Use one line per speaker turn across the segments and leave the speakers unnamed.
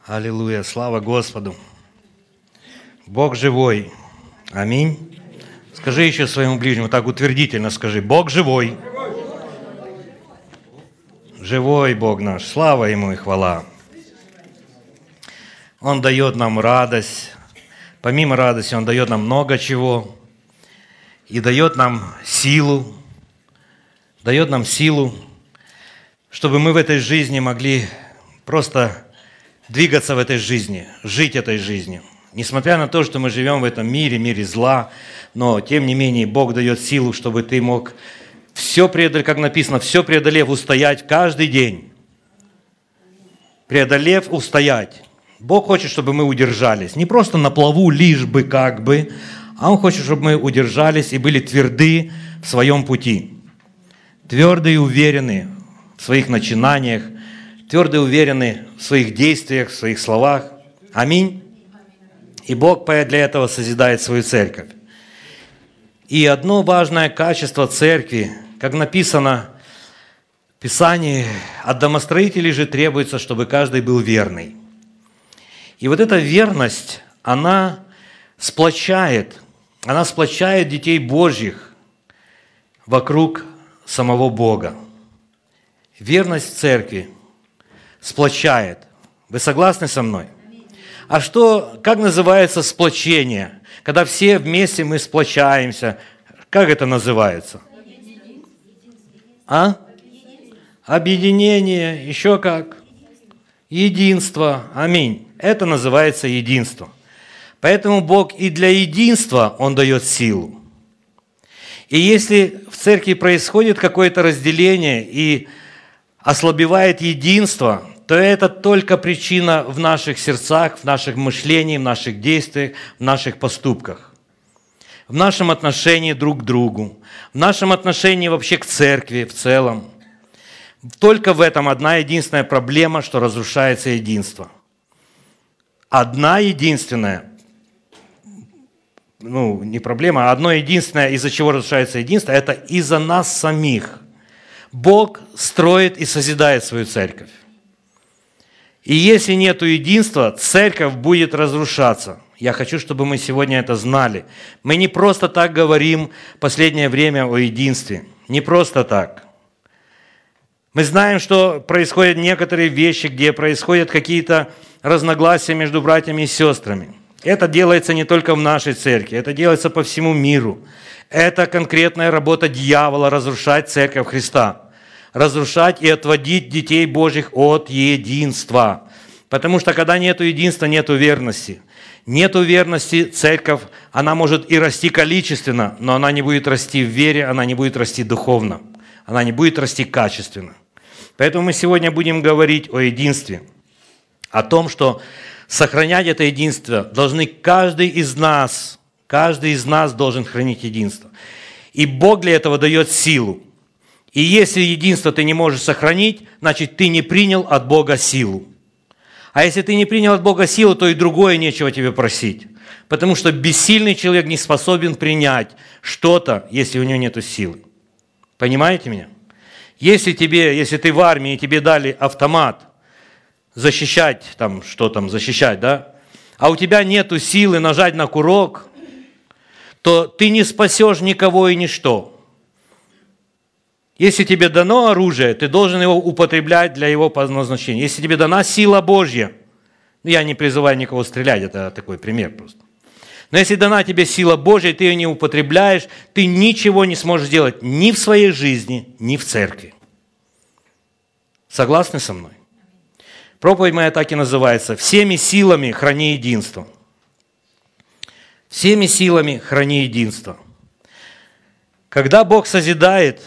Аллилуйя, слава Господу. Бог живой. Аминь. Скажи еще своему ближнему, так утвердительно скажи. Бог живой. Живой Бог наш. Слава Ему и хвала. Он дает нам радость. Помимо радости, Он дает нам много чего. И дает нам силу. Дает нам силу, чтобы мы в этой жизни могли просто двигаться в этой жизни, жить этой жизнью. Несмотря на то, что мы живем в этом мире зла, но тем не менее Бог дает силу, чтобы ты мог все преодолеть, как написано, все преодолев, устоять каждый день. Преодолев, устоять. Бог хочет, чтобы мы удержались. Не просто на плаву, лишь бы, как бы, а Он хочет, чтобы мы удержались и были тверды в своем пути. Тверды и уверены в своих начинаниях, твердо уверены в своих действиях, в своих словах. Аминь. И Бог для этого созидает свою церковь. И одно важное качество церкви, как написано в Писании, от домостроителей же требуется, чтобы каждый был верный. И вот эта верность, она сплочает детей Божьих вокруг самого Бога. Верность в церкви сплочает. Вы согласны со мной? А как называется сплочение? Когда все вместе мы сплочаемся. Как это называется? Объединение. Еще как? Единство. Аминь. Это называется единство. Поэтому Бог и для единства Он дает силу. И если в церкви происходит какое-то разделение и ослабевает единство, то это только причина в наших сердцах, в наших мышлениях, в наших действиях, в наших поступках, в нашем отношении друг к другу, в нашем отношении вообще к церкви в целом. Только в этом одна единственная проблема, что разрушается единство. Одна единственная, не проблема, а одно единственное, из-за чего разрушается единство, это из-за нас самих. Бог строит и созидает свою церковь. И если нет единства, церковь будет разрушаться. Я хочу, чтобы мы сегодня это знали. Мы не просто так говорим в последнее время о единстве. Не просто так. Мы знаем, что происходят некоторые вещи, где происходят какие-то разногласия между братьями и сестрами. Это делается не только в нашей церкви, это делается по всему миру. Это конкретная работа дьявола – разрушать церковь Христа. Разрушать и отводить детей Божьих от единства. Потому что когда нет единства, нет верности. Нет верности, церковь, она может и расти количественно, но она не будет расти в вере, она не будет расти духовно. Она не будет расти качественно. Поэтому мы сегодня будем говорить о единстве. О том, что сохранять это единство должны каждый из нас должен хранить единство. И Бог для этого дает силу. И если единство ты не можешь сохранить, значит, ты не принял от Бога силу. А если ты не принял от Бога силу, то и другое нечего тебе просить. Потому что бессильный человек не способен принять что-то, если у него нет силы. Понимаете меня? Если ты в армии, и тебе дали автомат, защищать, да? А у тебя нету силы нажать на курок, то ты не спасешь никого и ничто. Если тебе дано оружие, ты должен его употреблять для его назначения. Если тебе дана сила Божья, я не призываю никого стрелять, это такой пример просто. Но если дана тебе сила Божья, и ты ее не употребляешь, ты ничего не сможешь сделать ни в своей жизни, ни в церкви. Согласны со мной? Проповедь моя так и называется: «Всеми силами храни единство». Всеми силами храни единство. Когда Бог созидает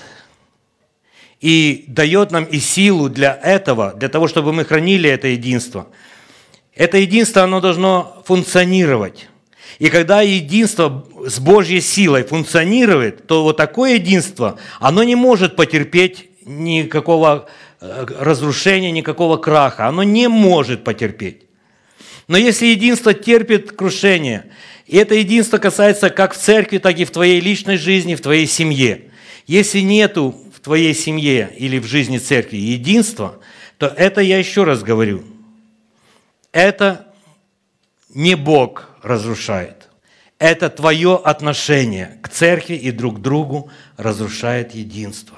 и дает нам и силу для этого, для того, чтобы мы хранили это единство, оно должно функционировать. И когда единство с Божьей силой функционирует, то вот такое единство, оно не может потерпеть никакого разрушения, никакого краха. Оно не может потерпеть. Но если единство терпит крушение, и это единство касается как в церкви, так и в твоей личной жизни, в твоей семье. Если нету в твоей семье или в жизни церкви единства, то это, я еще раз говорю, Это не Бог разрушает. Это твое отношение к церкви и друг к другу разрушает единство.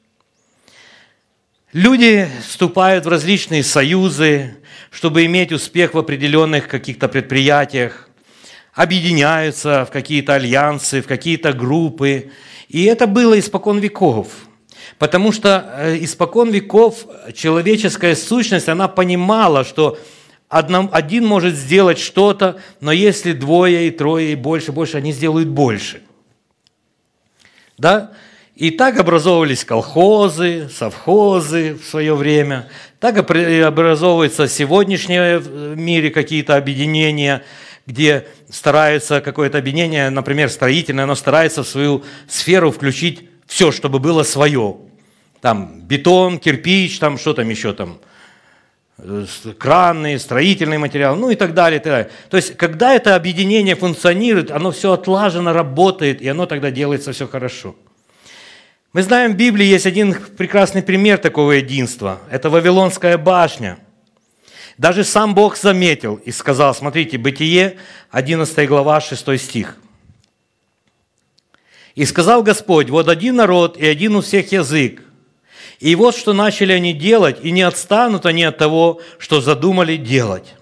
Люди вступают в различные союзы, чтобы иметь успех в определенных каких-то предприятиях, объединяются в какие-то альянсы, в какие-то группы. И это было испокон веков. Потому что испокон веков человеческая сущность, она понимала, что один может сделать что-то, но если двое и трое и больше, они сделают больше. Да? И так образовывались колхозы, совхозы в свое время, так образовываются в сегодняшнем мире какие-то объединения, где стараются какое-то объединение, например, строительное, оно старается в свою сферу включить все, чтобы было свое. Там бетон, кирпич, там что там еще там, краны, строительный материал, ну и так далее, и так далее. То есть, когда это объединение функционирует, оно все отлажено, работает, и оно тогда делается все хорошо. Мы знаем, в Библии есть один прекрасный пример такого единства. Это Вавилонская башня. Даже сам Бог заметил и сказал, смотрите, Бытие, 11 глава, 6 стих. «И сказал Господь, вот один народ и один у всех язык. И вот что начали они делать, и не отстанут они от того, что задумали делать».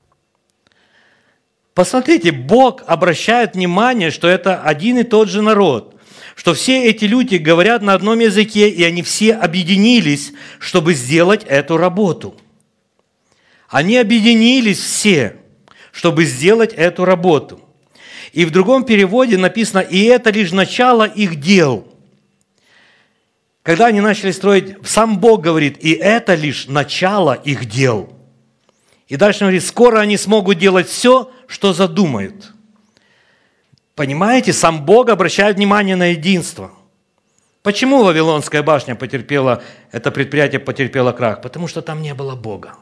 Посмотрите, Бог обращает внимание, что это один и тот же народ, что все эти люди говорят на одном языке, и они все объединились, чтобы сделать эту работу. Они объединились все, чтобы сделать эту работу. И в другом переводе написано, и это лишь начало их дел. Когда они начали строить, сам Бог говорит, и это лишь начало их дел. И дальше он говорит, скоро они смогут делать все, что задумают. Понимаете, сам Бог обращает внимание на единство. Почему Вавилонская башня потерпела, это предприятие потерпело крах? Потому что там не было Бога.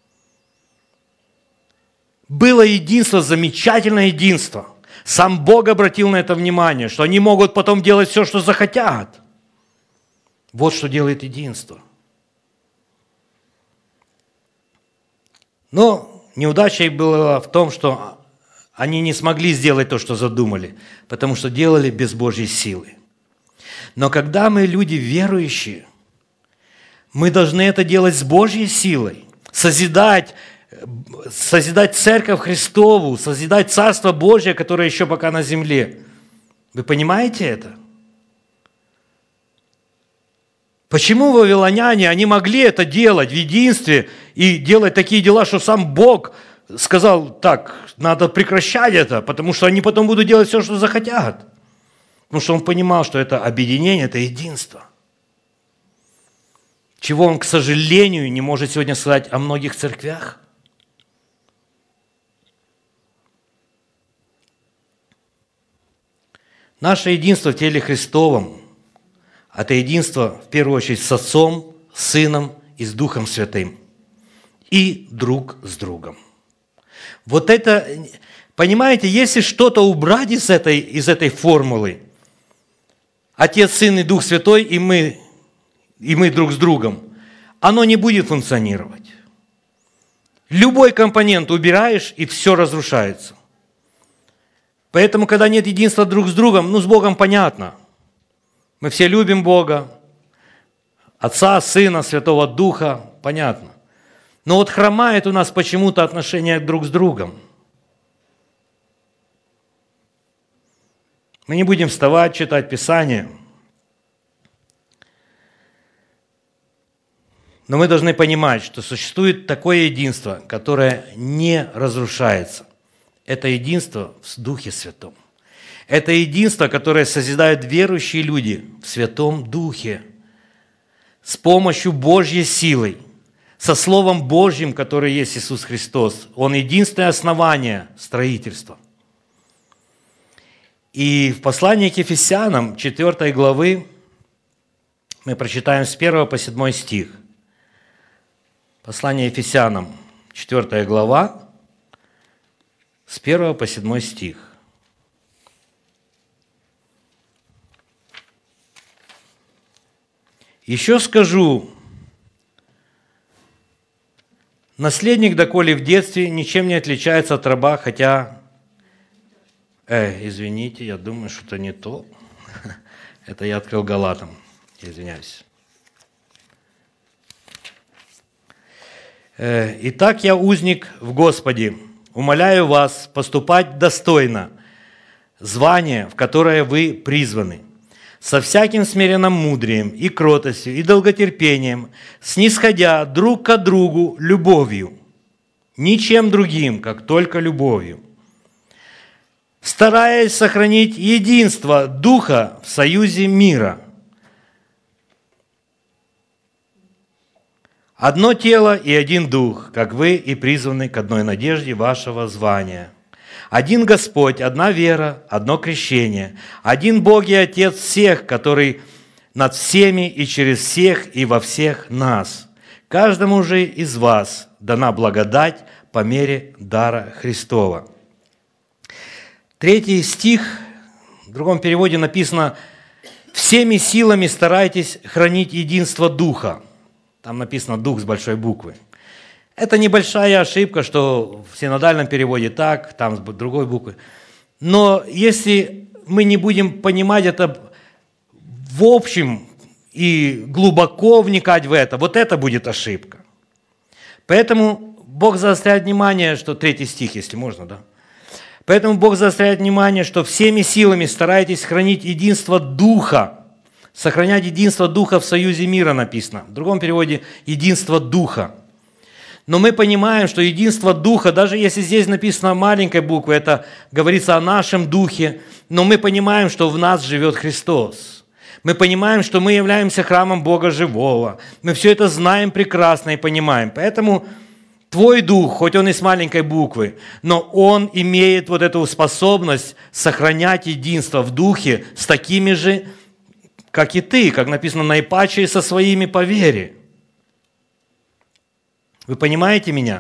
Было единство, замечательное единство. Сам Бог обратил на это внимание, что они могут потом делать все, что захотят. Вот что делает единство. Но неудача их была в том, что они не смогли сделать то, что задумали, потому что делали без Божьей силы. Но когда мы люди верующие, мы должны это делать с Божьей силой, созидать церковь Христову, созидать Царство Божье, которое еще пока на земле. Вы понимаете это? Почему вавилоняне, они могли это делать в единстве и делать такие дела, что сам Бог сказал, так, надо прекращать это, потому что они потом будут делать все, что захотят. Потому что он понимал, что это объединение, это единство. Чего он, к сожалению, не может сегодня сказать о многих церквях. Наше единство в теле Христовом – это единство, в первую очередь, с Отцом, Сыном и с Духом Святым. И друг с другом. Вот это, понимаете, если что-то убрать из этой формулы, Отец, Сын и Дух Святой, и мы друг с другом, оно не будет функционировать. Любой компонент убираешь, и все разрушается. Поэтому, когда нет единства друг с другом, с Богом понятно. Мы все любим Бога, Отца, Сына, Святого Духа, понятно. Но вот хромает у нас почему-то отношение друг с другом. Мы не будем вставать, читать Писание. Но мы должны понимать, что существует такое единство, которое не разрушается. Это единство в Духе Святом. Это единство, которое созидают верующие люди в Святом Духе, с помощью Божьей силы, со Словом Божьим, которое есть Иисус Христос. Он единственное основание строительства. И в послании к Ефесянам, 4 главы, мы прочитаем с 1 по 7 стих. Послание Ефесянам, 4 глава, с 1 по 7 стих. «Еще скажу, Наследник, доколе в детстве, ничем не отличается от раба, хотя... извините, я думаю, что это не то. Это я открыл Галатам. Я извиняюсь. «Итак, я узник в Господе, умоляю вас поступать достойно звания, в которое вы призваны, со всяким смиренным мудрием и кротостью и долготерпением, снисходя друг к другу любовью, ничем другим, как только любовью, стараясь сохранить единство Духа в союзе мира. Одно тело и один Дух, как вы и призваны к одной надежде вашего звания. Один Господь, одна вера, одно крещение, один Бог и Отец всех, который над всеми и через всех и во всех нас. Каждому же из вас дана благодать по мере дара Христова». 3 стих, в другом переводе написано: «Всеми силами старайтесь хранить единство Духа». Там написано «Дух» с большой буквы. Это небольшая ошибка, что в синодальном переводе так, там с другой буквы. Но если мы не будем понимать это в общем и глубоко вникать в это, вот это будет ошибка. Поэтому Бог заостряет внимание, что 3 стих, если можно, да. Поэтому Бог заостряет внимание, что всеми силами старайтесь хранить единство Духа, сохранять единство Духа в союзе мира написано. В другом переводе единство Духа. Но мы понимаем, что единство Духа, даже если здесь написано маленькой буквой, это говорится о нашем Духе, но мы понимаем, что в нас живет Христос. Мы понимаем, что мы являемся храмом Бога живого. Мы все это знаем прекрасно и понимаем. Поэтому твой Дух, хоть он и с маленькой буквы, но он имеет вот эту способность сохранять единство в Духе с такими же, как и ты, как написано, наипаче со своими по вере. Вы понимаете меня?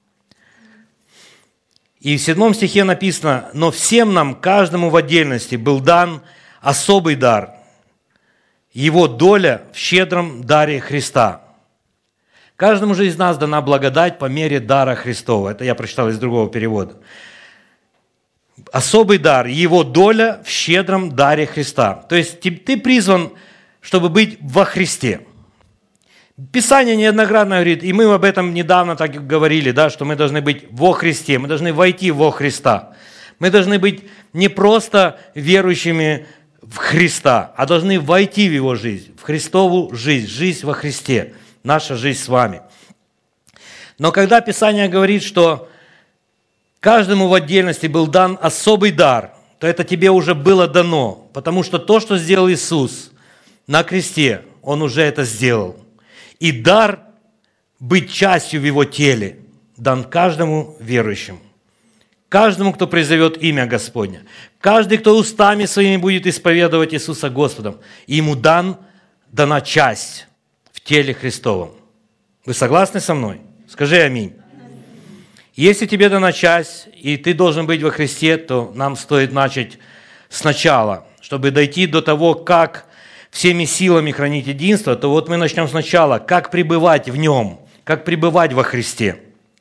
И в 7 стихе написано: «Но всем нам, каждому в отдельности, был дан особый дар, его доля в щедром даре Христа». Каждому же из нас дана благодать по мере дара Христова. Это я прочитал из другого перевода. Особый дар, его доля в щедром даре Христа. То есть ты призван, чтобы быть во Христе. Писание неоднократно говорит, и мы об этом недавно так говорили, да, что мы должны быть во Христе, мы должны войти во Христа. Мы должны быть не просто верующими в Христа, а должны войти в Его жизнь, в Христову жизнь, жизнь во Христе, наша жизнь с вами. Но когда Писание говорит, что каждому в отдельности был дан особый дар, то это тебе уже было дано, потому что то, что сделал Иисус на кресте, Он уже это сделал. И дар быть частью в Его теле дан каждому верующему, каждому, кто призовет имя Господне, каждый, кто устами своими будет исповедовать Иисуса Господом, и ему дана часть в теле Христовом. Вы согласны со мной? Скажи аминь. Если тебе дана часть, и ты должен быть во Христе, то нам стоит начать сначала, чтобы дойти до того, как всеми силами хранить единство, то вот мы начнем сначала, как пребывать в Нем, как пребывать во Христе.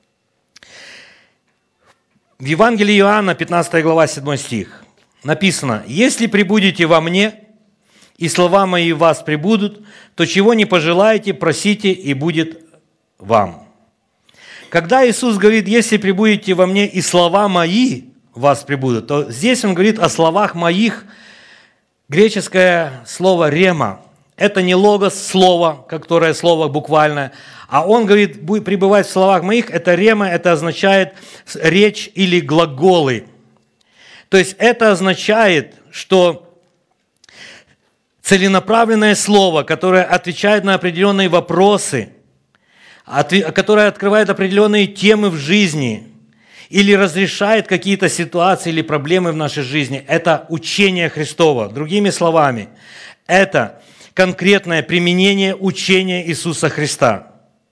В Евангелии Иоанна, 15 глава, 7 стих, написано: «Если пребудете во мне, и слова мои в вас пребудут, то чего не пожелаете, просите, и будет вам». Когда Иисус говорит: «Если пребудете во мне, и слова мои в вас пребудут», то здесь Он говорит о словах моих. Греческое слово «рема» – это не логос слово, которое слово буквальное, а он говорит, будет пребывать в словах моих, это «рема», это означает речь или глаголы. То есть это означает, что целенаправленное слово, которое отвечает на определенные вопросы, которое открывает определенные темы в жизни или разрешает какие-то ситуации или проблемы в нашей жизни, это учение Христово. Другими словами, это конкретное применение учения Иисуса Христа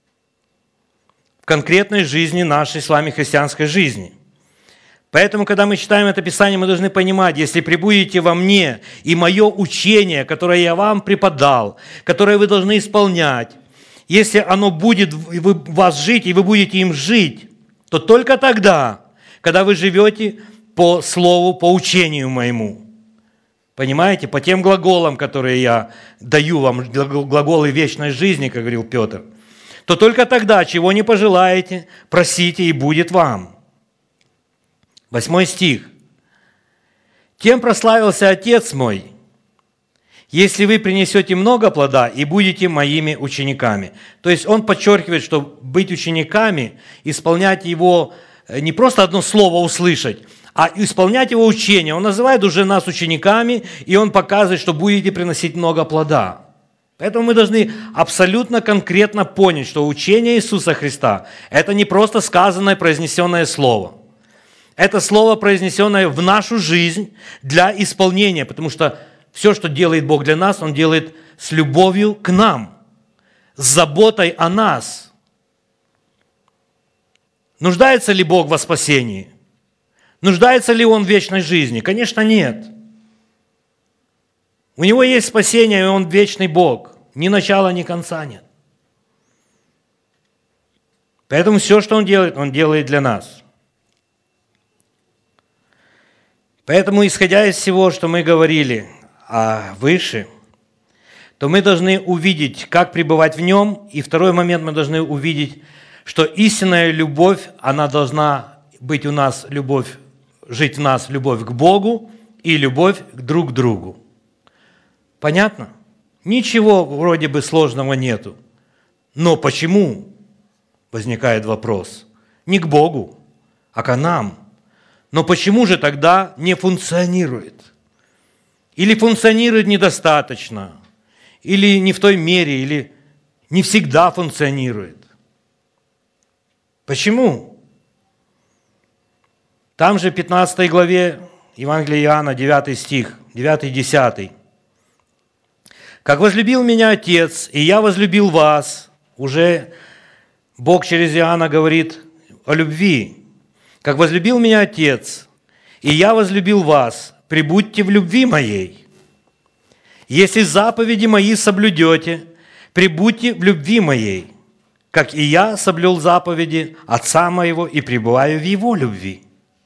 в конкретной жизни нашей с вами христианской жизни. Поэтому, когда мы читаем это Писание, мы должны понимать, если пребудете во мне, и мое учение, которое я вам преподал, которое вы должны исполнять, если оно будет в вас жить, и вы будете им жить, то только тогда, когда вы живете по слову, по учению моему. Понимаете? По тем глаголам, которые я даю вам, глаголы вечной жизни, как говорил Петр, то только тогда, чего не пожелаете, просите, и будет вам. 8 стих. «Тем прославился Отец мой, если вы принесете много плода и будете моими учениками». То есть он подчеркивает, что быть учениками, исполнять его, не просто одно слово услышать, а исполнять его учение. Он называет уже нас учениками, и он показывает, что будете приносить много плода. Поэтому мы должны абсолютно конкретно понять, что учение Иисуса Христа – это не просто сказанное, произнесенное слово. Это слово, произнесенное в нашу жизнь для исполнения, потому что все, что делает Бог для нас, Он делает с любовью к нам, с заботой о нас. Нуждается ли Бог во спасении? Нуждается ли Он в вечной жизни? Конечно, нет. У Него есть спасение, и Он вечный Бог. Ни начала, ни конца нет. Поэтому все, что Он делает для нас. Поэтому, исходя из всего, что мы говорили выше, то мы должны увидеть, как пребывать в Нем. И второй момент, мы должны увидеть, что истинная любовь, она должна быть у нас, жить в нас любовь к Богу и любовь друг к другу. Понятно? Ничего вроде бы сложного нету. Но почему? Возникает вопрос. Не к Богу, а к нам. Но почему же тогда не функционирует? Или функционирует недостаточно, или не в той мере, или не всегда функционирует? Почему? Там же в 15 главе Евангелия Иоанна, 9 стих, 9-10. «Как возлюбил меня Отец, и я возлюбил вас». Уже Бог через Иоанна говорит о любви. «Как возлюбил меня Отец, и я возлюбил вас, пребудьте в любви моей. Если заповеди мои соблюдете, пребудьте в любви моей, как и я соблюл заповеди Отца моего и пребываю в Его любви».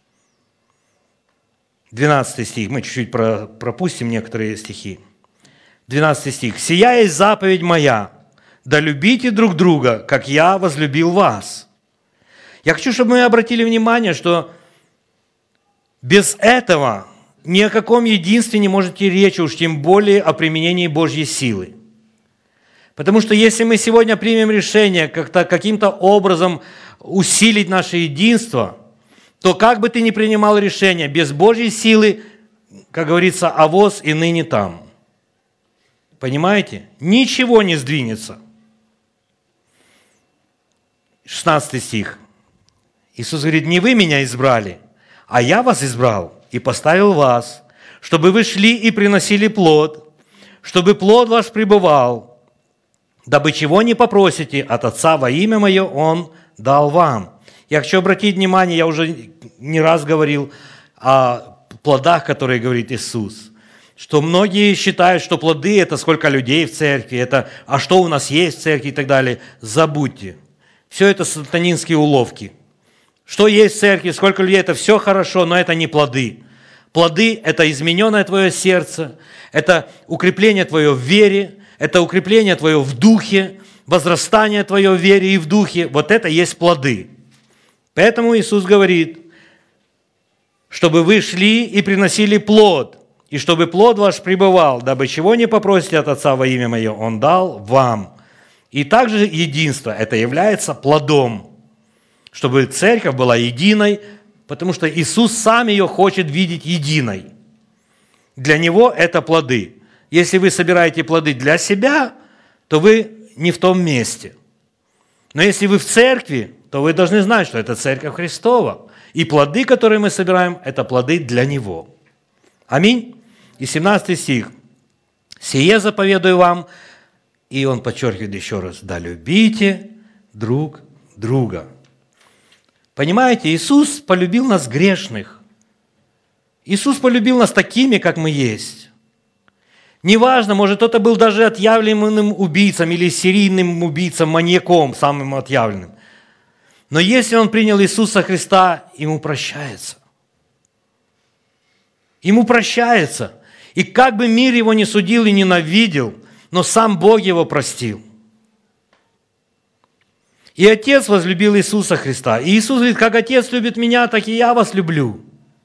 12 стих, мы чуть-чуть пропустим некоторые стихи. 12 стих. «Сия есть заповедь моя, да любите друг друга, как я возлюбил вас». Я хочу, чтобы мы обратили внимание, что без этого ни о каком единстве не может идти речи, уж тем более о применении Божьей силы. Потому что если мы сегодня примем решение каким-то образом усилить наше единство, то как бы ты ни принимал решение, без Божьей силы, как говорится, авось и ныне там. Понимаете? Ничего не сдвинется. 16 стих. Иисус говорит: «Не вы меня избрали, а я вас избрал и поставил вас, чтобы вы шли и приносили плод, чтобы плод ваш пребывал, дабы чего не попросите от Отца во имя Мое, Он дал вам». Я хочу обратить внимание, я уже не раз говорил о плодах, которые говорит Иисус, что многие считают, что плоды – это сколько людей в церкви, это а что у нас есть в церкви и так далее. Забудьте. Все это сатанинские уловки. Что есть в церкви, сколько людей – это все хорошо, но это не плоды. Плоды – это измененное твое сердце, это укрепление твое в вере, это укрепление твое в духе, возрастание твое в вере и в духе. Вот это есть плоды. Поэтому Иисус говорит, чтобы вы шли и приносили плод, и чтобы плод ваш пребывал, дабы чего не попросите от Отца во имя Мое, Он дал вам. И также единство – это является плодом, чтобы церковь была единой, потому что Иисус сам ее хочет видеть единой. Для Него это плоды. Если вы собираете плоды для себя, то вы не в том месте. Но если вы в церкви, то вы должны знать, что это Церковь Христова. И плоды, которые мы собираем, это плоды для Него. Аминь. И 17 стих. «Сие заповедую вам», и он подчеркивает еще раз, «да любите друг друга». Понимаете, Иисус полюбил нас грешных. Иисус полюбил нас такими, как мы есть. Неважно, может, кто-то был даже отъявленным убийцем или серийным убийцем, маньяком, самым отъявленным. Но если он принял Иисуса Христа, ему прощается. Ему прощается. И как бы мир его не судил и ненавидел, но сам Бог его простил. И Отец возлюбил Иисуса Христа. И Иисус говорит, как Отец любит меня, так и я вас люблю.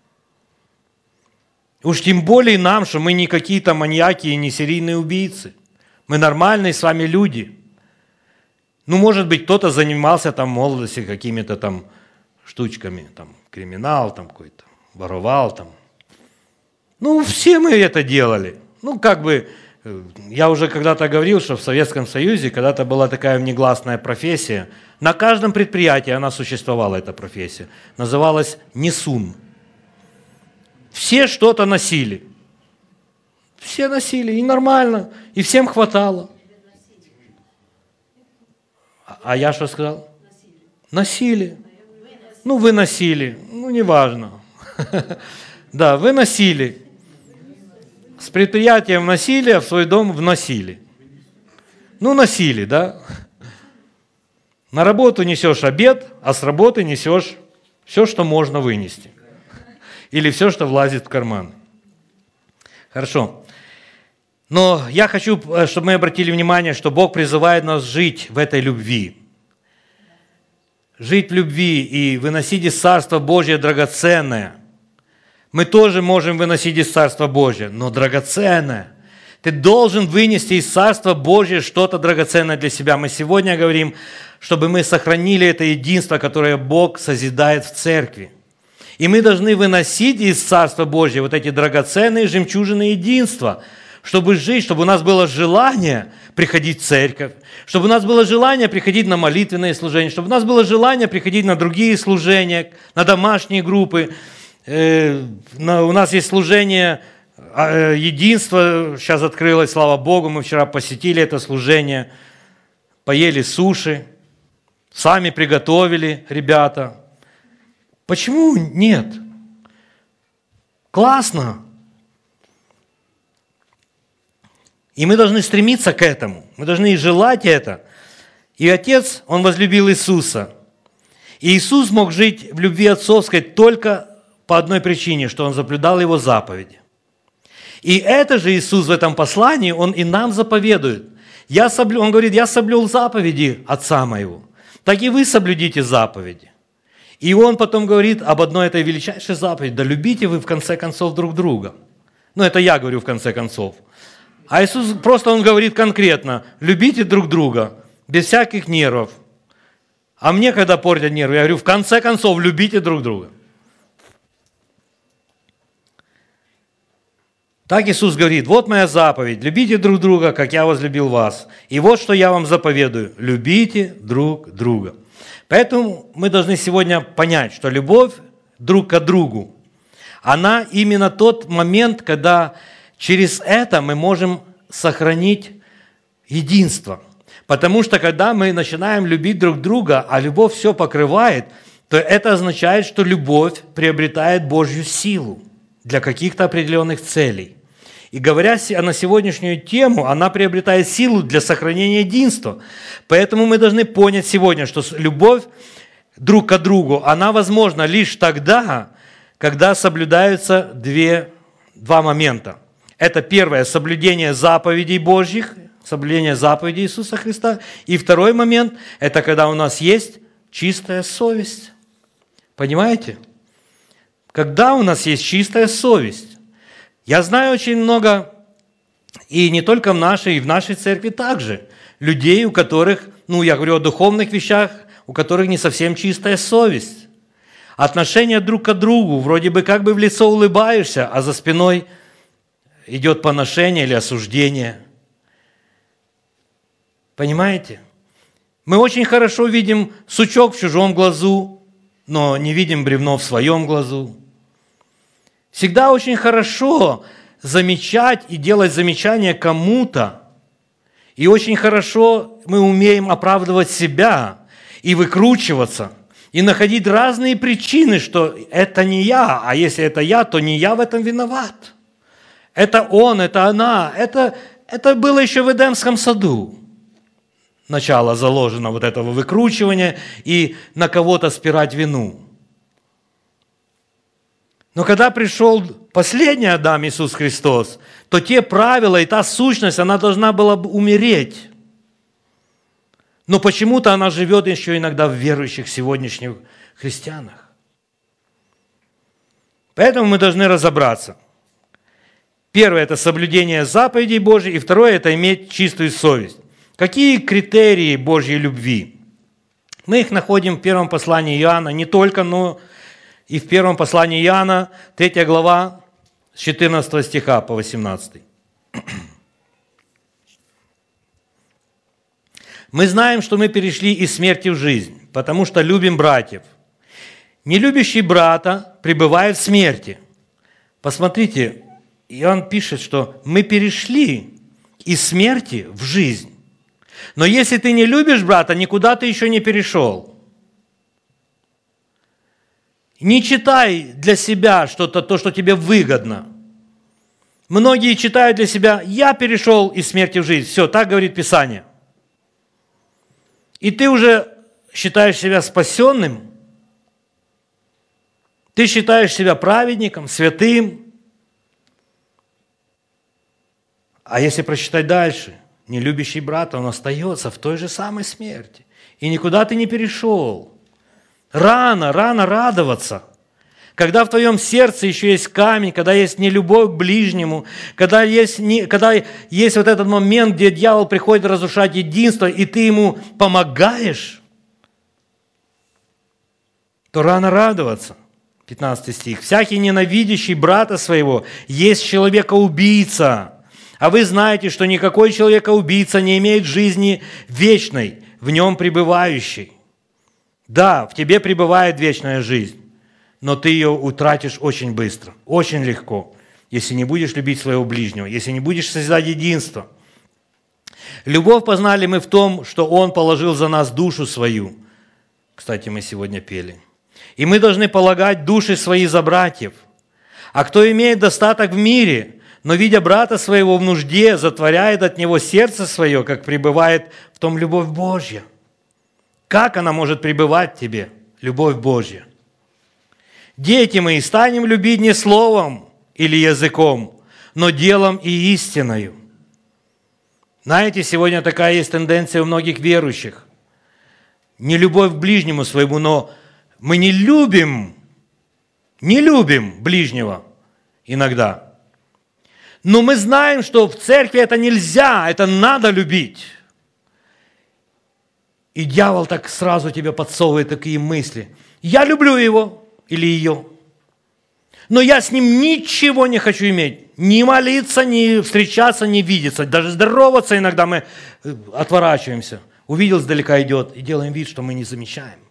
Уж тем более нам, что мы не какие-то маньяки и не серийные убийцы. Мы нормальные с вами люди. Ну, может быть, кто-то занимался там в молодости какими-то там штучками, там, криминал там какой-то, воровал там. Ну, все мы это делали. Ну, как бы, я уже когда-то говорил, что в Советском Союзе когда-то была такая внегласная профессия. На каждом предприятии она существовала, эта профессия. Называлась несун. Все что-то носили. Все носили, и нормально, и всем хватало. А я что сказал? Носили. Ну, вы носили, ну, неважно. Да, вы носили. С предприятием носили, а в свой дом вносили. Ну, носили, да? На работу несешь обед, а с работы несешь все, что можно вынести. Или все, что влазит в карман. Хорошо. Но я хочу, чтобы мы обратили внимание, что Бог призывает нас жить в этой любви. Жить в любви и выносить из Царства Божия драгоценное. Мы тоже можем выносить из Царства Божия, но драгоценное. Ты должен вынести из Царства Божия что-то драгоценное для себя. Мы сегодня говорим, чтобы мы сохранили это единство, которое Бог созидает в церкви. И мы должны выносить из Царства Божия вот эти драгоценные жемчужины единства, чтобы жить, чтобы у нас было желание приходить в церковь, чтобы у нас было желание приходить на молитвенные служения, чтобы у нас было желание приходить на другие служения, на домашние группы. У нас есть служение единства, сейчас открылось, слава Богу, мы вчера посетили это служение, поели суши, сами приготовили, ребята. Почему нет? Классно. И мы должны стремиться к этому, мы должны желать это. И Отец, Он возлюбил Иисуса. И Иисус мог жить в любви отцовской только по одной причине, что Он соблюдал Его заповеди. И это же Иисус в этом послании, Он и нам заповедует. Он говорит, я соблюл заповеди Отца Моего, так и вы соблюдите заповеди. И Он потом говорит об одной этой величайшей заповеди, да любите вы в конце концов друг друга. Ну, это я говорю в конце концов. А Иисус просто, Он говорит конкретно, любите друг друга, без всяких нервов. А мне, когда портят нервы, я говорю, в конце концов, любите друг друга. Так Иисус говорит, вот моя заповедь, любите друг друга, как я возлюбил вас. И вот что я вам заповедую, любите друг друга. Поэтому мы должны сегодня понять, что любовь друг к другу, она именно тот момент, когда через это мы можем сохранить единство. Потому что когда мы начинаем любить друг друга, а любовь все покрывает, то это означает, что любовь приобретает Божью силу для каких-то определенных целей. И говоря на сегодняшнюю тему, она приобретает силу для сохранения единства. Поэтому мы должны понять сегодня, что любовь друг к другу, она возможна лишь тогда, когда соблюдаются два момента. Это первое – соблюдение заповедей Божьих, соблюдение заповедей Иисуса Христа. И второй момент – это когда у нас есть чистая совесть. Понимаете? Когда у нас есть чистая совесть. Я знаю очень много, и не только в нашей церкви также, людей, у которых, я говорю о духовных вещах, у которых не совсем чистая совесть. Отношения друг к другу, вроде бы как бы в лицо улыбаешься, а за спиной идет поношение или осуждение. Понимаете? Мы очень хорошо видим сучок в чужом глазу, но не видим бревно в своем глазу. Всегда очень хорошо замечать и делать замечания кому-то. И очень хорошо мы умеем оправдывать себя и выкручиваться, и находить разные причины, что это не я, а если это я, то не я в этом виноват. Это он, это она. Это было еще в Эдемском саду. Начало заложено вот этого выкручивания и на кого-то спирать вину. Но когда пришел последний Адам, Иисус Христос, то те правила и та сущность, она должна была бы умереть. Но почему-то она живет еще иногда в верующих сегодняшних христианах. Поэтому мы должны разобраться. Первое – это соблюдение заповедей Божьих, и второе – это иметь чистую совесть. Какие критерии Божьей любви? Мы их находим в первом послании Иоанна, не только, но и в первом послании Иоанна, 3 глава, с 14 стиха по 18. Мы знаем, что мы перешли из смерти в жизнь, потому что любим братьев. Не любящий брата пребывает в смерти. Посмотрите, Иоанн пишет, что мы перешли из смерти в жизнь. Но если ты не любишь брата, никуда ты еще не перешел. Не читай для себя что-то, то, что тебе выгодно. Многие читают для себя: я перешел из смерти в жизнь. Все, так говорит Писание. И ты уже считаешь себя спасенным. Ты считаешь себя праведником, святым. А если прочитать дальше, не любящий брата, он остается в той же самой смерти. И никуда ты не перешел. Рано радоваться. Когда в твоем сердце еще есть камень, когда есть нелюбовь к ближнему, когда есть вот этот момент, где дьявол приходит разрушать единство, и ты ему помогаешь, то рано радоваться. 15 стих. «Всякий ненавидящий брата своего есть человека-убийца. А вы знаете, что никакой человека-убийца не имеет жизни вечной, в нем пребывающей». Да, в тебе пребывает вечная жизнь, но ты ее утратишь очень быстро, очень легко, если не будешь любить своего ближнего, если не будешь созидать единство. Любовь познали мы в том, что Он положил за нас душу свою. Кстати, мы сегодня пели. И мы должны полагать души свои за братьев. А кто имеет достаток в мире, но, видя брата своего в нужде, затворяет от него сердце свое, как пребывает в том любовь Божья. Как она может пребывать в тебе, любовь Божья? Дети мои, станем любить не словом или языком, но делом и истиною. Знаете, сегодня такая есть тенденция у многих верующих. Не любовь к ближнему своему, но мы не любим ближнего иногда. Но мы знаем, что в церкви это нельзя, это надо любить. И дьявол так сразу тебе подсовывает такие мысли. Я люблю его или ее, но я с ним ничего не хочу иметь. Ни молиться, ни встречаться, ни видеться. Даже здороваться иногда мы отворачиваемся. Увидел, сдалека идет, и делаем вид, что мы не замечаем.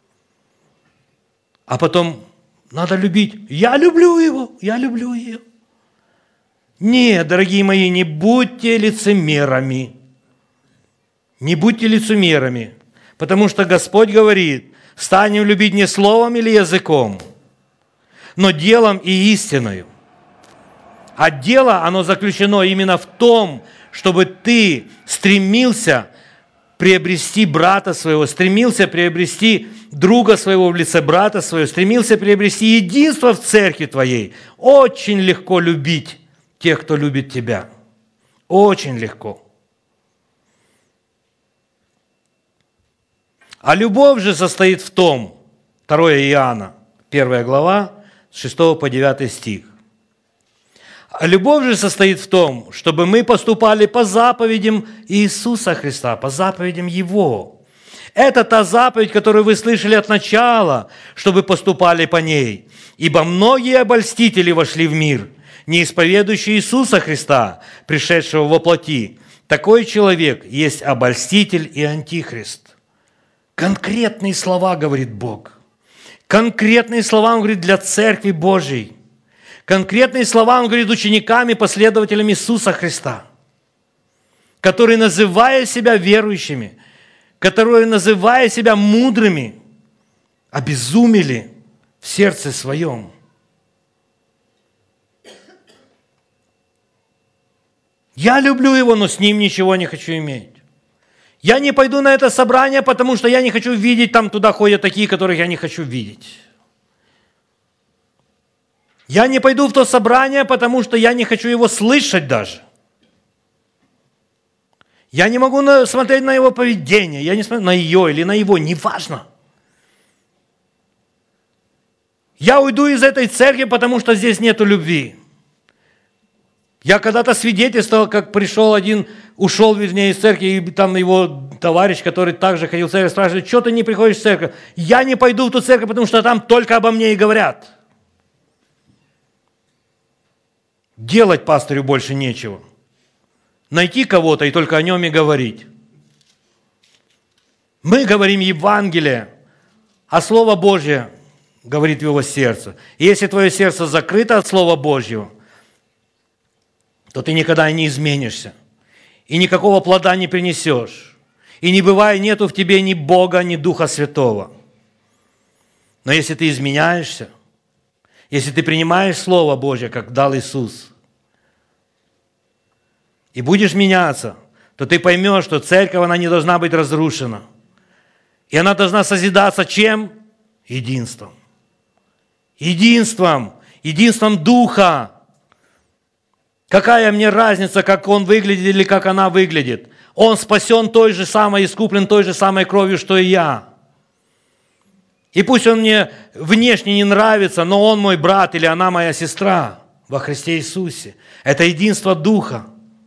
А потом надо любить. Я люблю его, я люблю ее. Нет, дорогие мои, не будьте лицемерами. Не будьте лицемерами, потому что Господь говорит: станем любить не словом или языком, но делом и истиною. А дело, оно заключено именно в том, чтобы ты стремился приобрести брата своего, стремился приобрести друга своего в лице брата своего, стремился приобрести единство в церкви твоей. Очень легко любить тех, кто любит тебя. Очень легко. А любовь же состоит в том, 2 Иоанна, 1 глава, с 6 по 9 стих. А любовь же состоит в том, чтобы мы поступали по заповедям Иисуса Христа, по заповедям Его. Это та заповедь, которую вы слышали от начала, чтобы поступали по ней. Ибо многие обольстители вошли в мир, не исповедующие Иисуса Христа, пришедшего во плоти. Такой человек есть обольститель и антихрист. Конкретные слова говорит Бог. Конкретные слова Он говорит для Церкви Божьей. Конкретные слова Он говорит ученикам и последователям Иисуса Христа, которые, называя себя верующими, которые, называя себя мудрыми, обезумели в сердце своем. Я люблю его, но с ним ничего не хочу иметь. Я не пойду на это собрание, потому что я не хочу видеть, там туда ходят такие, которых я не хочу видеть. Я не пойду в то собрание, потому что я не хочу его слышать даже. Я не могу смотреть на его поведение, я не смотрю на ее или на его, неважно. Я уйду из этой церкви, потому что здесь нету любви. Я когда-то свидетельствовал, как ушел из церкви, и там его товарищ, который также ходил в церковь, спрашивает, что ты не приходишь в церковь? Я не пойду в ту церковь, потому что там только обо мне и говорят. Делать пастырю больше нечего. Найти кого-то и только о нем и говорить. Мы говорим Евангелие, а Слово Божье говорит в его сердце. И если твое сердце закрыто от Слова Божьего, то ты никогда не изменишься. И никакого плода не принесешь. И не бывает, нету в тебе ни Бога, ни Духа Святого. Но если ты изменяешься, если ты принимаешь Слово Божье, как дал Иисус, и будешь меняться, то ты поймешь, что церковь, она не должна быть разрушена. И она должна созидаться чем? Единством. Единством. Единством Духа. Какая мне разница, как он выглядит или как она выглядит? Он спасен той же самой, искуплен той же самой кровью, что и я. И пусть он мне внешне не нравится, но он мой брат или она моя сестра во Христе Иисусе. Это единство Духа.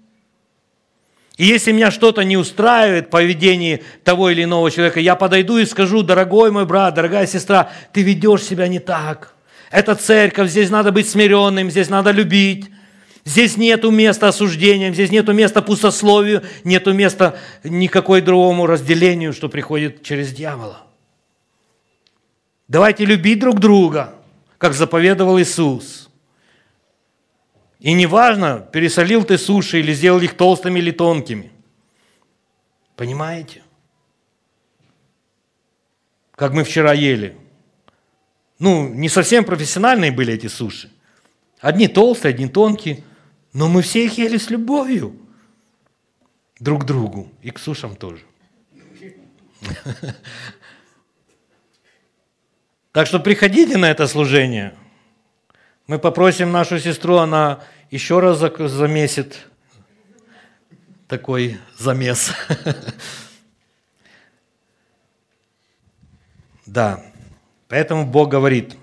И если меня что-то не устраивает в поведении того или иного человека, я подойду и скажу, дорогой мой брат, дорогая сестра, ты ведешь себя не так. Это церковь, здесь надо быть смиренным, здесь надо любить. Здесь нету места осуждениям, здесь нету места пустословию, нету места никакой другому разделению, что приходит через дьявола. Давайте любить друг друга, как заповедовал Иисус. И неважно, пересолил ты суши или сделал их толстыми или тонкими. Понимаете? Как мы вчера ели. Не совсем профессиональные были эти суши. Одни толстые, одни тонкие. Но мы все их ели с любовью. Друг к другу. И к сушам тоже. Так что приходите на это служение. Мы попросим нашу сестру, она еще раз замесит такой замес. Да. Поэтому Бог говорит,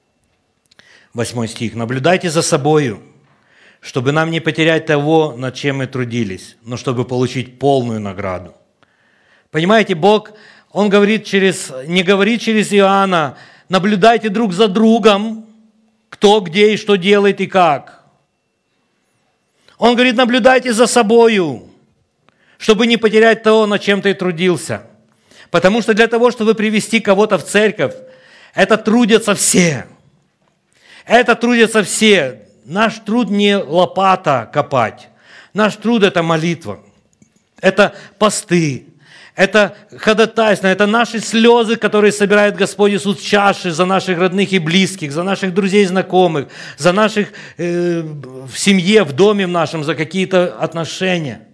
8 стих, «Наблюдайте за собою, чтобы нам не потерять того, над чем мы трудились, но чтобы получить полную награду». Понимаете, Бог, Он говорит не говорит через Иоанна, наблюдайте друг за другом, кто, где и что делает и как. Он говорит, наблюдайте за собою, чтобы не потерять того, над чем ты трудился. Потому что для того, чтобы привести кого-то в церковь, это трудятся все. Это трудятся все. Наш труд не лопата копать. Наш труд – это молитва. Это посты. Это ходатайство. Это наши слезы, которые собирает Господь Иисус чаши за наших родных и близких, за наших друзей и знакомых, за наших в семье, в доме нашем, за какие-то отношения.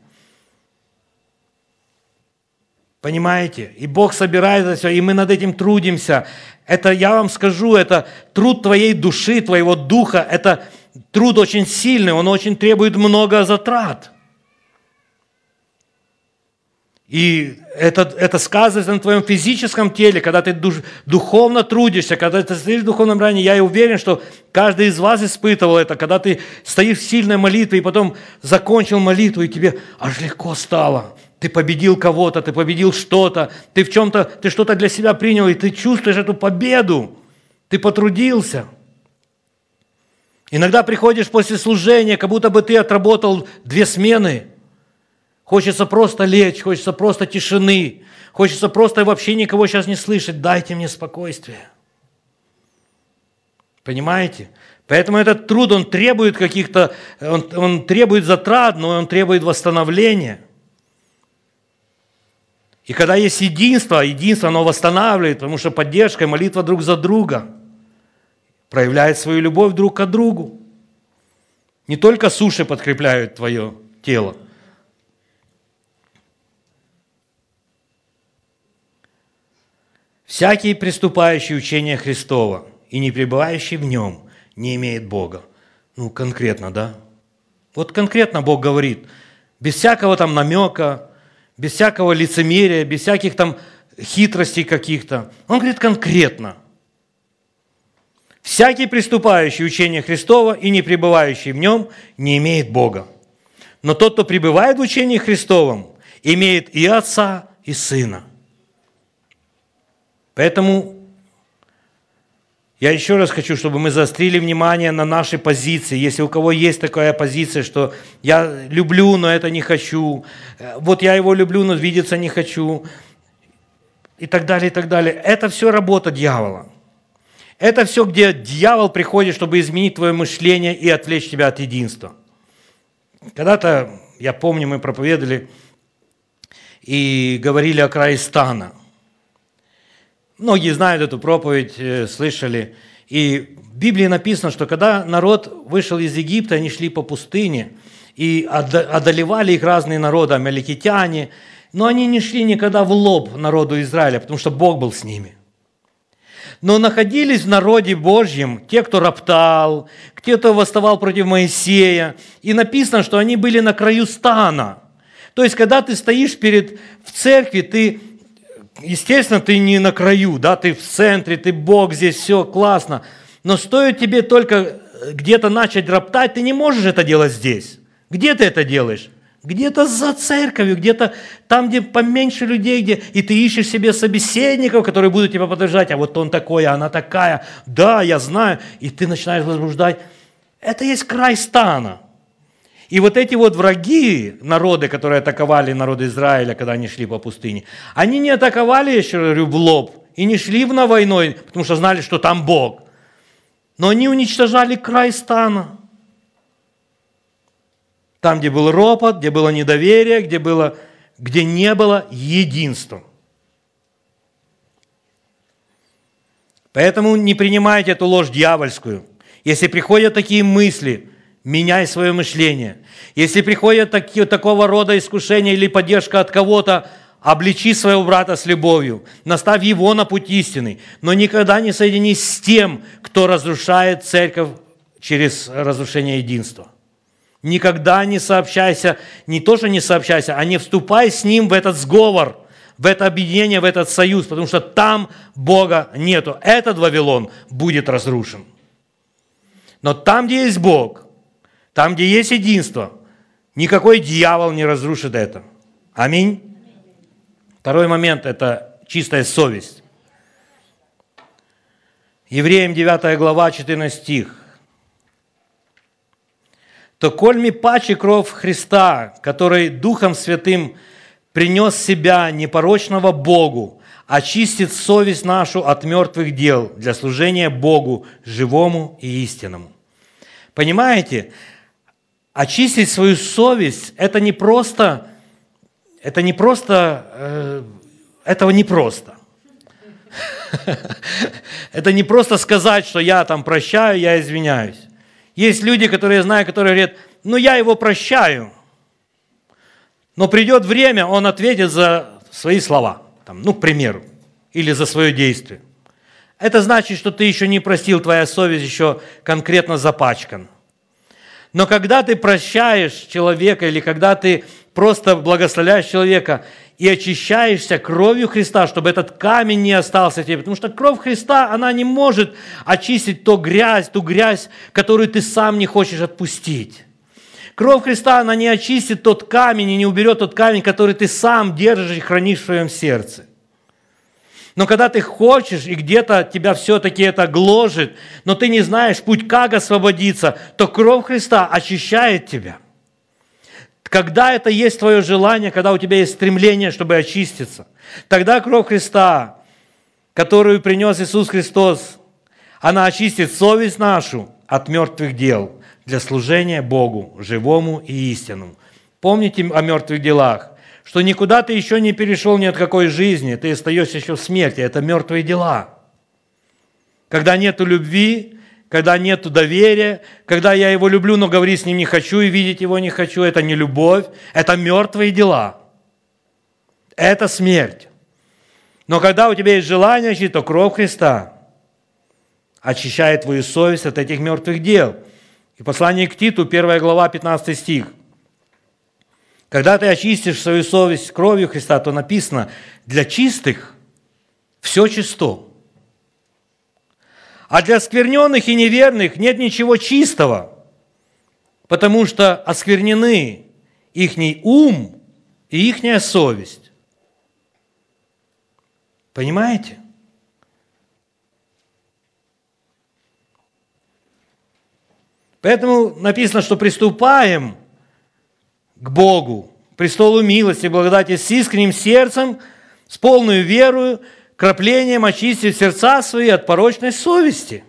Понимаете? И Бог собирает это все, и мы над этим трудимся. Это, я вам скажу, это труд твоей души, твоего духа. Это труд очень сильный, он очень требует много затрат. И это сказывается на твоем физическом теле, когда ты духовно трудишься, когда ты стоишь в духовном ранении. Я уверен, что каждый из вас испытывал это, когда ты стоишь в сильной молитве, и потом закончил молитву, и тебе аж легко стало. Ты победил кого-то, ты победил что-то, ты что-то для себя принял, и ты чувствуешь эту победу. Ты потрудился. Иногда приходишь после служения, как будто бы ты отработал 2 смены. Хочется просто лечь, хочется просто тишины, хочется просто вообще никого сейчас не слышать. Дайте мне спокойствие. Понимаете? Поэтому этот труд, он требует он требует затрат, но он требует восстановления. И когда есть единство, оно восстанавливает, потому что поддержка и молитва друг за друга проявляет свою любовь друг к другу. Не только суши подкрепляют твое тело. «Всякий, приступающий учение Христова и не пребывающий в нем, не имеет Бога». Ну, конкретно, да? Вот конкретно Бог говорит, без всякого там намека, без всякого лицемерия, без всяких там хитростей каких-то. Он говорит конкретно. «Всякий, приступающий учение Христова и не пребывающий в нем, не имеет Бога. Но тот, кто пребывает в учении Христовом, имеет и Отца, и Сына». Поэтому я еще раз хочу, чтобы мы заострили внимание на нашей позиции. Если у кого есть такая позиция, что я люблю, но это не хочу, вот я его люблю, но видеться не хочу, и так далее, и так далее. Это все работа дьявола. Это все, где дьявол приходит, чтобы изменить твое мышление и отвлечь тебя от единства. Когда-то, я помню, мы проповедовали и говорили о крае стана. Многие знают эту проповедь, слышали. И в Библии написано, что когда народ вышел из Египта, они шли по пустыне, и одолевали их разные народы, амаликитяне, но они не шли никогда в лоб народу Израиля, потому что Бог был с ними. Но находились в народе Божьем те, кто роптал, те, кто восставал против Моисея. И написано, что они были на краю стана. То есть, когда ты стоишь в церкви, ты, естественно, ты не на краю, да, ты в центре, ты Бог, здесь все классно. Но стоит тебе только где-то начать роптать, ты не можешь это делать здесь. Где ты это делаешь? Где-то за церковью, где-то там, где поменьше людей, где и ты ищешь себе собеседников, которые будут тебя поддержать, а вот он такой, а она такая, да, я знаю, и ты начинаешь возбуждать. Это есть край стана. И вот эти вот враги, народы, которые атаковали народ Израиля, когда они шли по пустыне, они не атаковали, еще говорю, в лоб, и не шли на войну, потому что знали, что там Бог. Но они уничтожали край стана. Там, где был ропот, где было недоверие, где не было единства. Поэтому не принимайте эту ложь дьявольскую. Если приходят такие мысли, меняй свое мышление. Если приходят такого рода искушения или поддержка от кого-то, обличи своего брата с любовью, наставь его на путь истины, но никогда не соединись с тем, кто разрушает церковь через разрушение единства. Никогда не сообщайся, не то, что не сообщайся, а не вступай с ним в этот сговор, в это объединение, в этот союз, потому что там Бога нету. Этот Вавилон будет разрушен. Но там, где есть Бог, там, где есть единство, никакой дьявол не разрушит это. Аминь. Второй момент – это чистая совесть. Евреям 9 глава, 14 стих. «То коль ми паче кровь Христа, который Духом Святым принес себя непорочного Богу, очистит совесть нашу от мертвых дел для служения Богу, живому и истинному». Понимаете? Очистить свою совесть – этого не просто. Это не просто сказать, что я там прощаю, я извиняюсь. Есть люди, которые я знаю, которые говорят, я его прощаю, но придет время, он ответит за свои слова, к примеру, или за свое действие. Это значит, что ты еще не простил, твоя совесть еще конкретно запачкана. Но когда ты прощаешь человека, или когда ты просто благословляешь человека и очищаешься кровью Христа, чтобы этот камень не остался в тебе, потому что кровь Христа, она не может очистить ту грязь, которую ты сам не хочешь отпустить. Кровь Христа, она не очистит тот камень и не уберет тот камень, который ты сам держишь и хранишь в своем сердце. Но когда ты хочешь, и где-то тебя все-таки это гложет, но ты не знаешь путь, как освободиться, то кровь Христа очищает тебя. Когда это есть твое желание, когда у тебя есть стремление, чтобы очиститься, тогда кровь Христа, которую принес Иисус Христос, она очистит совесть нашу от мертвых дел для служения Богу, живому и истинному. Помните о мертвых делах, что никуда ты еще не перешел ни от какой жизни, ты остаешься еще в смерти. Это мертвые дела. Когда нету любви, когда нет доверия, когда я его люблю, но говорить с ним не хочу и видеть его не хочу, это не любовь, это мертвые дела. Это смерть. Но когда у тебя есть желание, то кровь Христа очищает твою совесть от этих мертвых дел. И послание к Титу, 1 глава, 15 стих. Когда ты очистишь свою совесть кровью Христа, то написано, для чистых все чисто. А для оскверненных и неверных нет ничего чистого, потому что осквернены ихний ум и ихняя совесть. Понимаете? Поэтому написано, что приступаем к Богу, престолу милости, благодати с искренним сердцем, с полной верою, краплением очистив сердца свои от порочной совести.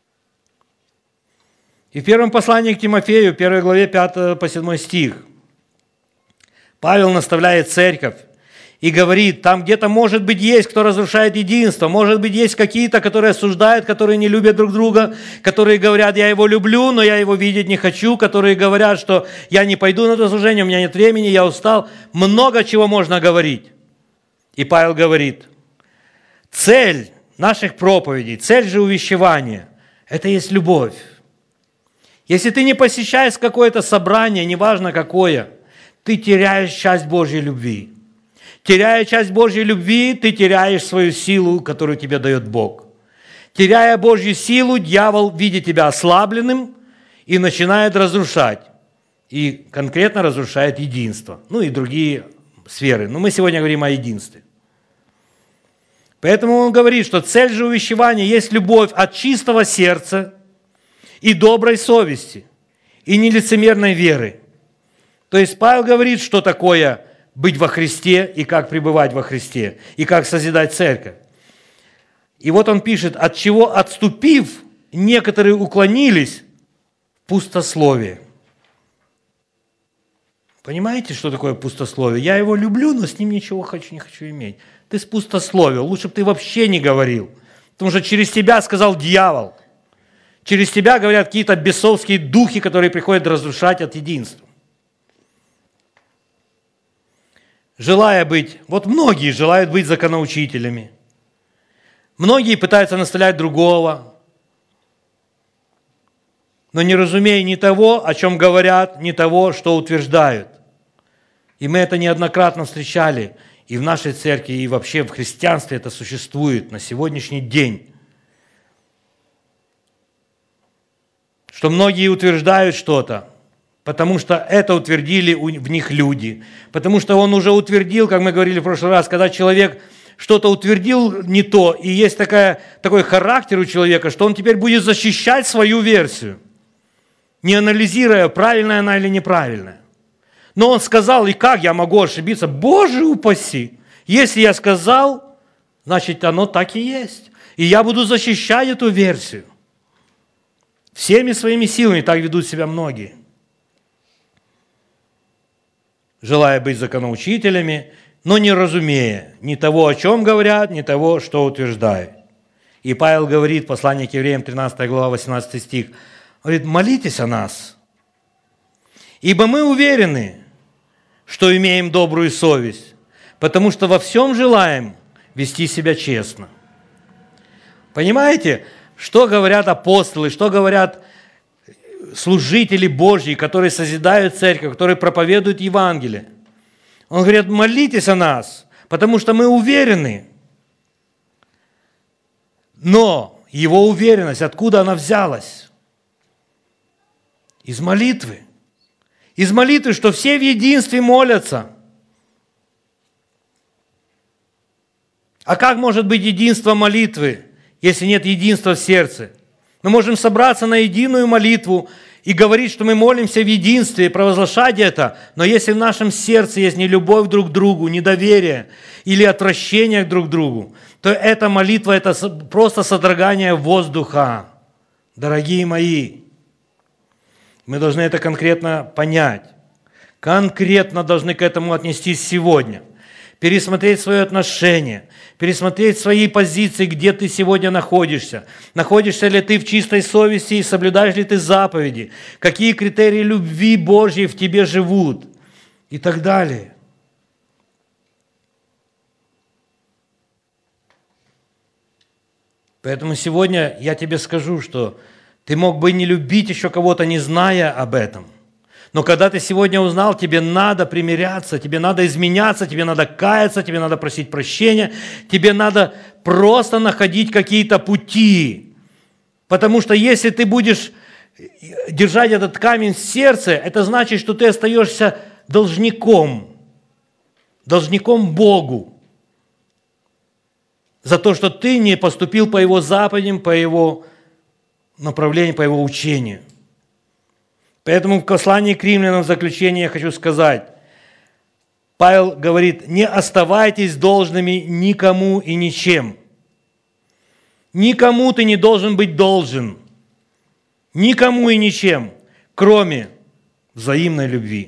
И в первом послании к Тимофею, 1 главе 5 по 7 стих, Павел наставляет церковь и говорит, там где-то, может быть, есть, кто разрушает единство, может быть, есть какие-то, которые осуждают, которые не любят друг друга, которые говорят, я его люблю, но я его видеть не хочу, которые говорят, что я не пойду на это служение, у меня нет времени, я устал. Много чего можно говорить. И Павел говорит, цель наших проповедей, цель же увещевания – это есть любовь. Если ты не посещаешь какое-то собрание, неважно какое, ты теряешь часть Божьей любви. Теряя часть Божьей любви, ты теряешь свою силу, которую тебе дает Бог. Теряя Божью силу, дьявол видит тебя ослабленным и начинает разрушать. И конкретно разрушает единство. Ну и другие сферы. Но мы сегодня говорим о единстве. Поэтому он говорит, что цель же увещевания есть любовь от чистого сердца и доброй совести, и нелицемерной веры. То есть Павел говорит, что такое быть во Христе и как пребывать во Христе, и как созидать церковь. И вот он пишет, от чего отступив, некоторые уклонились в пустословие. Понимаете, что такое пустословие? Я его люблю, но с ним ничего не хочу иметь. Ты с пустословия, лучше бы ты вообще не говорил, потому что через тебя сказал дьявол. Через тебя говорят какие-то бесовские духи, которые приходят разрушать от единства. Многие желают быть законоучителями. Многие пытаются наставлять другого, но не разумея ни того, о чем говорят, ни того, что утверждают. И мы это неоднократно встречали и в нашей церкви, и вообще в христианстве это существует на сегодняшний день. Что многие утверждают что-то, потому что это утвердили в них люди. Потому что он уже утвердил, как мы говорили в прошлый раз, когда человек что-то утвердил не то, и есть такой характер у человека, что он теперь будет защищать свою версию, не анализируя, правильная она или неправильная. Но он сказал, и как я могу ошибиться? Боже упаси! Если я сказал, значит оно так и есть. И я буду защищать эту версию. Всеми своими силами так ведут себя многие. Желая быть законоучителями, но не разумея ни того, о чем говорят, ни того, что утверждают. И Павел говорит в послании к евреям, 13 глава, 18 стих, говорит, молитесь о нас, ибо мы уверены, что имеем добрую совесть, потому что во всем желаем вести себя честно. Понимаете, что говорят апостолы, что говорят служители Божьи, которые созидают церковь, которые проповедуют Евангелие? Он говорит, молитесь о нас, потому что мы уверены. Но его уверенность, откуда она взялась? Из молитвы. Из молитвы, что все в единстве молятся. А как может быть единство молитвы, если нет единства в сердце? Мы можем собраться на единую молитву и говорить, что мы молимся в единстве, и провозглашать это, но если в нашем сердце есть не любовь друг к другу, недоверие или отвращение друг к другу, то эта молитва – это просто содрогание воздуха. Дорогие мои, мы должны это конкретно понять. Конкретно должны к этому отнестись сегодня. пересмотреть свое отношение, пересмотреть свои позиции, где ты сегодня находишься. Находишься ли ты в чистой совести и соблюдаешь ли ты заповеди? Какие критерии любви Божьей в тебе живут? И так далее. Поэтому сегодня я тебе скажу, что ты мог бы не любить еще кого-то, не зная об этом. Но когда ты сегодня узнал, тебе надо примиряться, тебе надо изменяться, тебе надо каяться, тебе надо просить прощения, тебе надо просто находить какие-то пути. Потому что если ты будешь держать этот камень в сердце, это значит, что ты остаешься должником Богу за то, что ты не поступил по Его заповедям, по Его направлению, по Его учению. Поэтому в послании к римлянам в заключение я хочу сказать, Павел говорит, не оставайтесь должными никому и ничем. Никому ты не должен быть должен. Никому и ничем, кроме взаимной любви.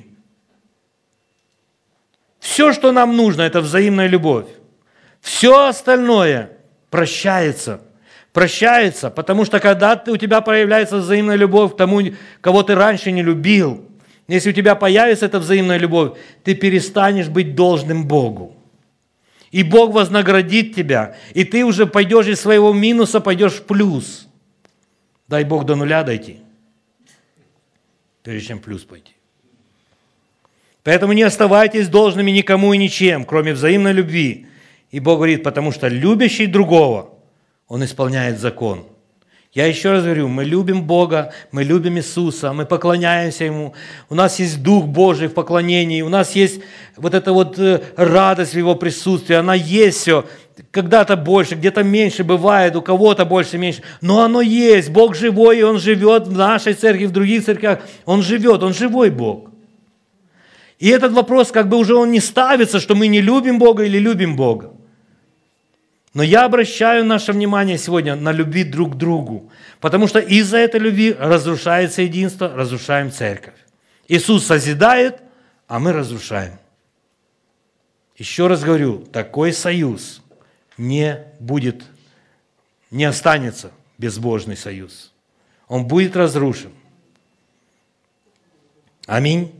Все, что нам нужно, это взаимная любовь. Все остальное прощается. Прощается, потому что когда у тебя проявляется взаимная любовь к тому, кого ты раньше не любил, если у тебя появится эта взаимная любовь, ты перестанешь быть должным Богу. И Бог вознаградит тебя, и ты уже пойдешь из своего минуса, пойдешь в плюс. Дай Бог до нуля дойти, прежде чем в плюс пойти. Поэтому не оставайтесь должными никому и ничем, кроме взаимной любви. И Бог говорит, потому что любящий другого, он исполняет закон. Я еще раз говорю, мы любим Бога, мы любим Иисуса, мы поклоняемся Ему. У нас есть Дух Божий в поклонении, у нас есть вот эта вот радость в Его присутствии, она есть все. Когда-то больше, где-то меньше бывает, у кого-то больше, меньше. Но оно есть. Бог живой, и Он живет в нашей церкви, в других церквях. Он живет, Он живой Бог. И этот вопрос как бы уже он не ставится, что мы не любим Бога или любим Бога. Но я обращаю наше внимание сегодня на любви друг к другу, потому что из-за этой любви разрушается единство, разрушаем церковь. Иисус созидает, а мы разрушаем. Еще раз говорю, такой союз не останется безбожный союз. Он будет разрушен. Аминь.